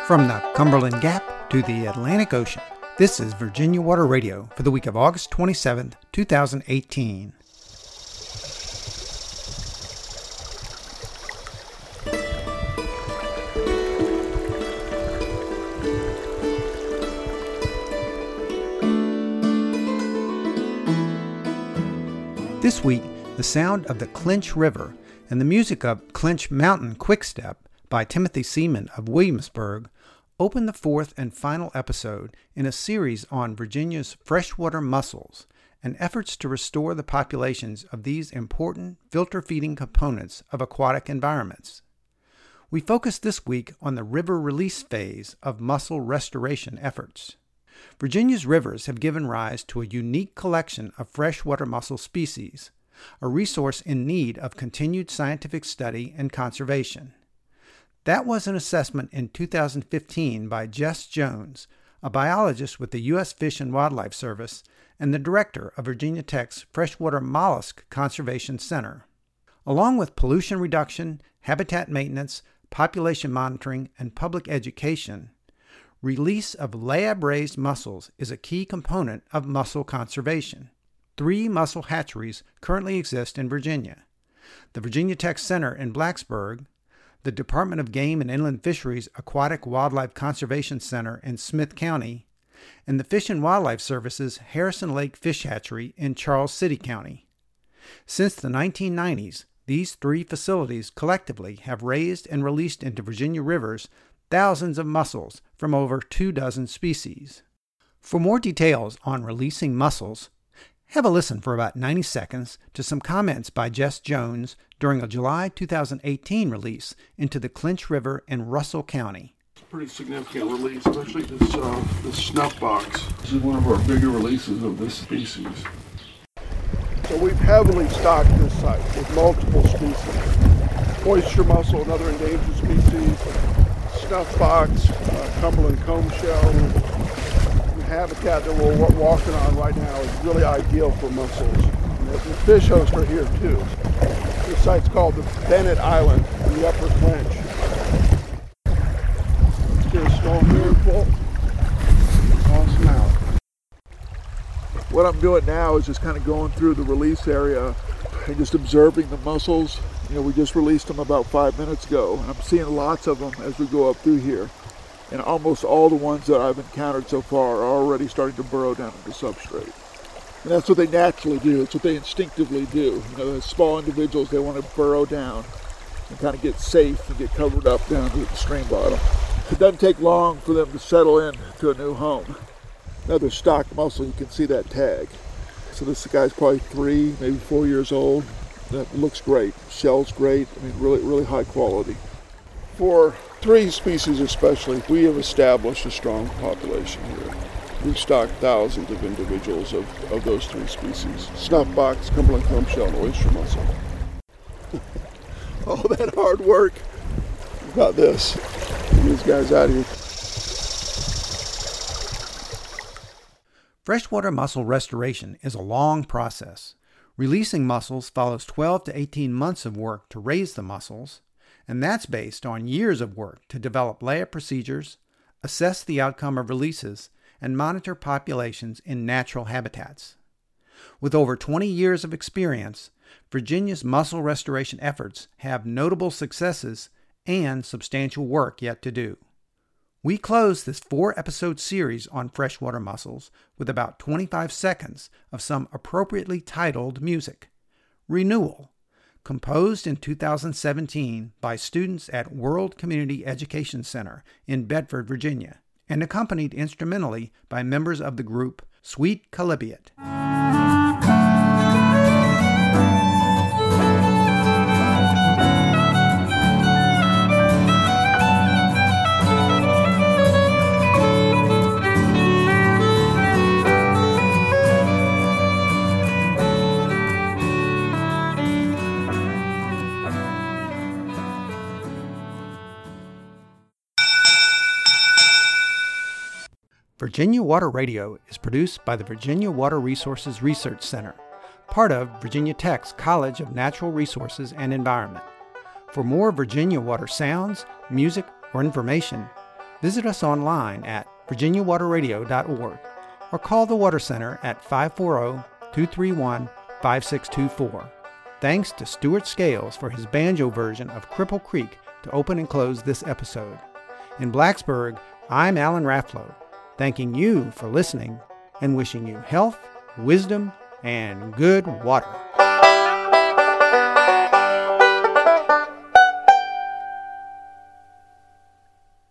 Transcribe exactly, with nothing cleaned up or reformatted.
From the Cumberland Gap to the Atlantic Ocean, this is Virginia Water Radio for the week of August twenty-seventh, two thousand eighteen. This week, the sound of the Clinch River and the music of Clinch Mountain Quickstep by Timothy Seaman of Williamsburg open the fourth and final episode in a series on Virginia's freshwater mussels and efforts to restore the populations of these important filter-feeding components of aquatic environments. We focus this week on the river release phase of mussel restoration efforts. Virginia's rivers have given rise to a unique collection of freshwater mussel species, a resource in need of continued scientific study and conservation. That was an assessment in two thousand fifteen by Jess Jones, a biologist with the U S Fish and Wildlife Service and the director of Virginia Tech's Freshwater Mollusk Conservation Center. Along with pollution reduction, habitat maintenance, population monitoring, and public education, release of lab-raised mussels is a key component of mussel conservation. Three mussel hatcheries currently exist in Virginia: the Virginia Tech Center in Blacksburg, the Department of Game and Inland Fisheries Aquatic Wildlife Conservation Center in Smith County, and the Fish and Wildlife Service's Harrison Lake Fish Hatchery in Charles City County. Since the nineteen nineties, these three facilities collectively have raised and released into Virginia rivers thousands of mussels from over two dozen species. For more details on releasing mussels, have a listen for about ninety seconds to some comments by Jess Jones during a July two thousand eighteen release into the Clinch River in Russell County. It's a pretty significant release, especially this, uh, this snuff box. This is one of our bigger releases of this species. So we've heavily stocked this site with multiple species. Oyster mussel, another endangered species, snuff box, uh, Cumberland comb shell. The habitat that we're walking on right now is really ideal for mussels. And the fish hosts are here too. This site's called the Bennett Island in the Upper Clinch. Let's get a small handful. Awesome out. What I'm doing now is just kind of going through the release area and just observing the mussels. You know, we just released them about five minutes ago, and I'm seeing lots of them as we go up through here. And almost all the ones that I've encountered so far are already starting to burrow down into substrate. And that's what they naturally do. It's what they instinctively do. You know, as small individuals, they want to burrow down and kind of get safe and get covered up down to the stream bottom. It doesn't take long for them to settle in to a new home. Another stocked mussel, you can see that tag. So this guy's probably three, maybe four years old. That looks great. Shell's great. I mean, really, really high quality. For three species especially, we have established a strong population here. We've stocked thousands of individuals of, of those three species. Snuffbox, Cumberland comb shell, and oyster mussel. All that hard work. About this. Get these guys out of here. Freshwater mussel restoration is a long process. Releasing mussels follows twelve to eighteen months of work to raise the mussels, and that's based on years of work to develop lab procedures, assess the outcome of releases, and monitor populations in natural habitats. With over twenty years of experience, Virginia's mussel restoration efforts have notable successes and substantial work yet to do. We close this four-episode series on freshwater mussels with about twenty-five seconds of some appropriately titled music. Renewal, composed in two thousand seventeen by students at World Community Education Center in Bedford, Virginia, and accompanied instrumentally by members of the group Sweet Calibiot. Virginia Water Radio is produced by the Virginia Water Resources Research Center, part of Virginia Tech's College of Natural Resources and Environment. For more Virginia water sounds, music, or information, Visit us online at virginia water radio dot org or call the Water Center at five four zero, two three one, five six two four. Thanks to Stuart Scales for his banjo version of Cripple Creek to open and close this episode. In Blacksburg, I'm Alan Rafflow, thanking you for listening and wishing you health, wisdom, and good water.